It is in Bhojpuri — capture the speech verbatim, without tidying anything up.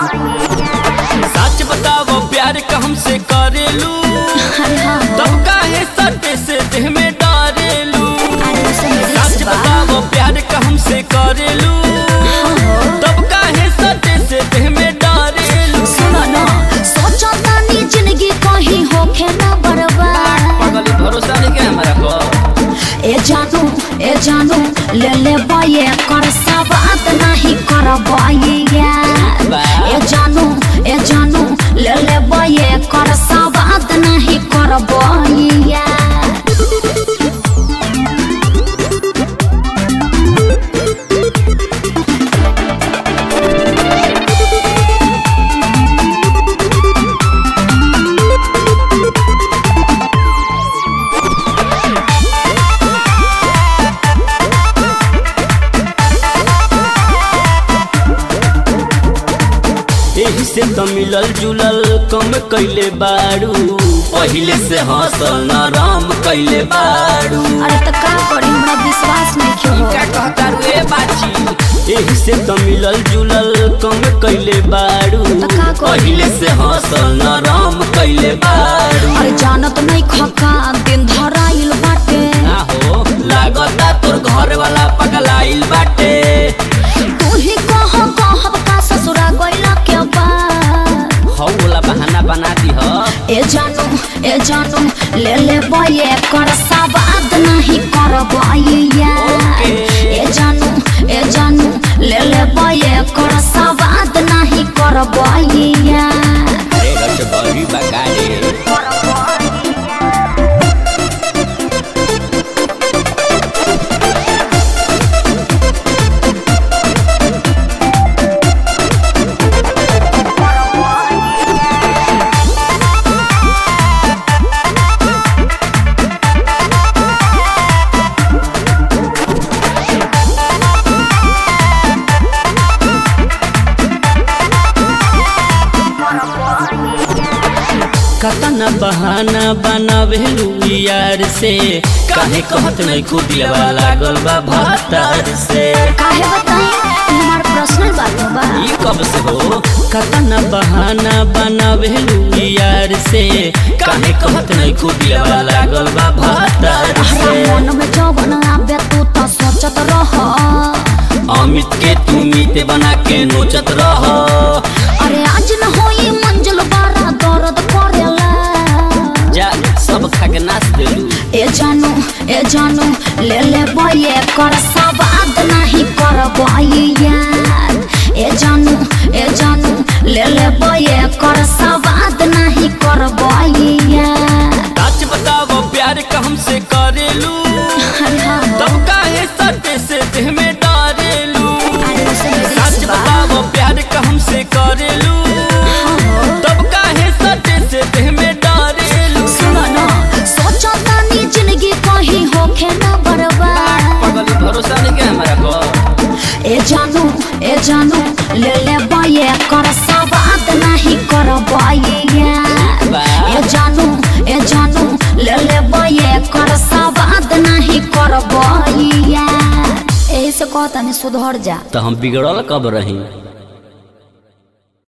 सच बताओ प्यार का हमसे करेलू तब काहे सटे से देह में डारेलू। सच बताओ प्यार का हमसे करेलू तब काहे सटे से देह में डारेलू। सुनो ना सोचो तानी जिंदगी कहीं होखे ना बर्बाद। पागल भरोसा नहीं क्या हमारा को। ए जानू ए जानू ले ले बाये कर सवाद नहीं कर बाये। ए जानू ए जानू ले ले बाये कर सवाद नहीं कर बाये। एही से तो मिलल जुलल कम कैले बारू पहिले से हंसल नरम कैले बारू। अरे तो का करी हमरा विश्वास नहीं क्यों क्या कहता रे बाची। एही से तो मिलल जुलल कम कैले बारू पहिले से हंसल नरम कैले बारू। अरे जानत नहीं खका दिन धराइल बाटे। ना हो लागता तोर घर वाला पगलाइल बाटे। तू ही कह कहब का ससुरा गइला के बाद। हौ वाला बहाना बना दी हो। ए जानू ए जानू ले ले बाये कर सवाद नहीं कर बाये। ए जानू ए जानू ले ले बाये कर सवाद नहीं कर बाये। अरे रच बड़ी बगाड़े कतना बहाना बनावेलू यार से काहे कहत नहीं खुदिया लागल बा भातार से। काहे बताई हमार पर्सनल बात बा। ई कब से हो कतना बहाना बनावेलू यार से काहे कहत नहीं खुदिया लागल बा भातार से। मन में जवन आवे तू तो सोचत रह। अमित के तू मीते बना के नोचत रह। अरे आज न होई मंजिल बारा दर्द करेला। जा सब खा के नाच देलू। ए जानू ए जानू ले ले बाये कर सवाद नहीं कर बाये। ए जानू ए जानू ले ले बाये कर सवाद नहीं कर बाये। सच बताओ प्यार का हमसे करेलू तब काहे सटे से देह में डारेलू। सच बताओ प्यार का हमसे करेलू तब काहे सटे से देह में डारेलू। सुनो ना सोचो तानी जिंदगी कहीं होखे ना बर्बाद। पागल भरोसा नहीं क्या हमारा को। ए जानू ए जानू ले ले बाये कर सवाद नहीं कर बाये। ए जानू ए जानू ले ले बाये कर सवाद नहीं कर बाये। ऐसे कहता नहीं सुधर जा। तो हम बिगड़ल कब रही।